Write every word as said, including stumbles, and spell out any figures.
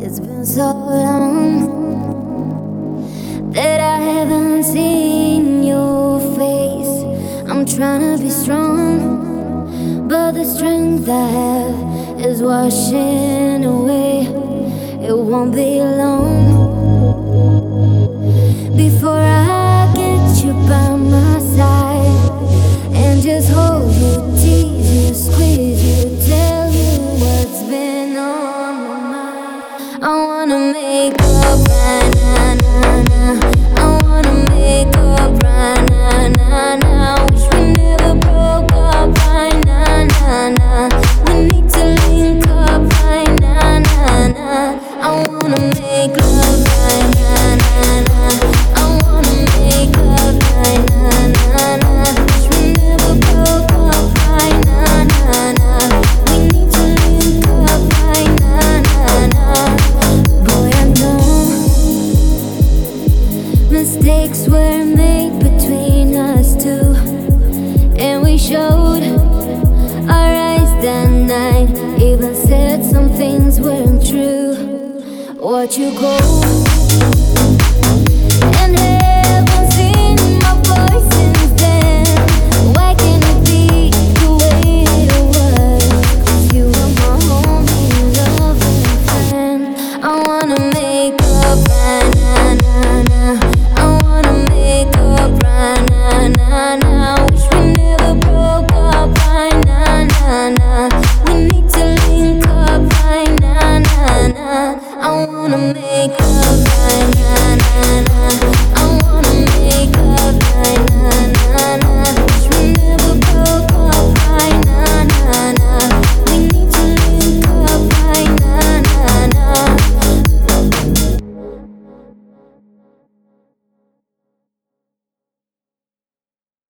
It's been so long that I haven't seen your face. I'm trying to be strong, but the strength I have is washing away. It won't be long before I get you by my side and just hold you, tease you, squeeze you, tell you what's been on my mind. I wanna make up right now, nah, nah. I wanna make up right now, nah, nah. Wish we never broke up right now, nah, nah. We need to link up right now, nah, nah. I wanna make love right now, nah, nah. I wanna make up right now, nah, nah. Wish we never broke up right now, nah, nah. We need to link up right now, nah, nah. Boy, I know mistakes were made between us two, and we showed our eyes that night. Even said some things weren't true. What you go and haven't seen my voice since then. Why can't it be the way it was? 'Cause you were my homie, loving friend. I wanna make up right now, nah, nah. I wanna make up right now, nah, nah. Wish we never broke up right now, nah, nah. We need to link up right now, nah, nah. I wanna make up right now, nah, nah. I wanna make up right